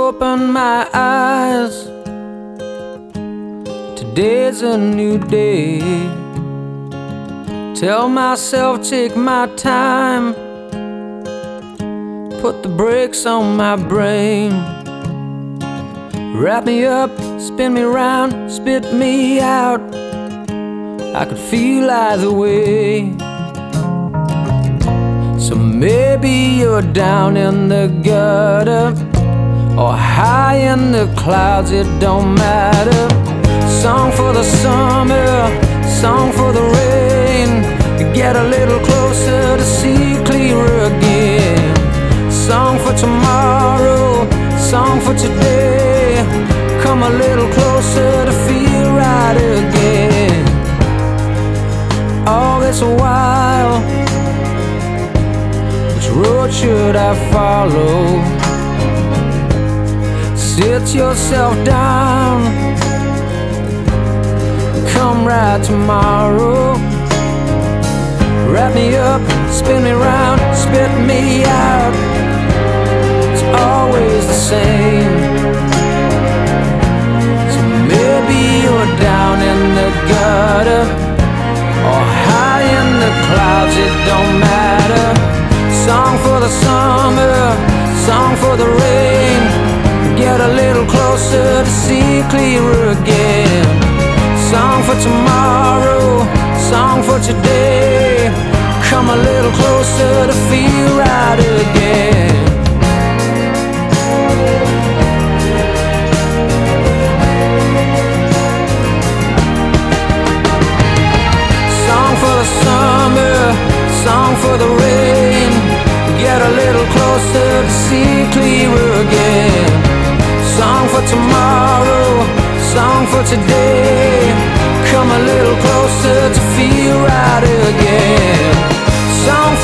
open my eyes, today's a new day. Tell myself take my time, put the brakes on my brain. Wrap me up, spin me round, spit me out. I could feel either way. So maybe you're down in the gutter or high in the clouds, it don't matter. Song for the summer, song for the rain. Get a little closer to see clearer again. Song for tomorrow, song for today. Come a little closer to feel right again. All this while, which road should I follow? Sit yourself down, come right tomorrow. Wrap me up, spin me round, spit me out. It's always the same. So maybe you're down in the gutter or high in the clouds, it don't matter. Song for the summer, song for the rain. Get a little closer to see clearer again. Song for tomorrow, song for today. Come a little closer to feel right again. Song for the summer, song for the rain. Get a little closer to see clearer again. Song for tomorrow, song for today. Come a little closer to feel right again. Song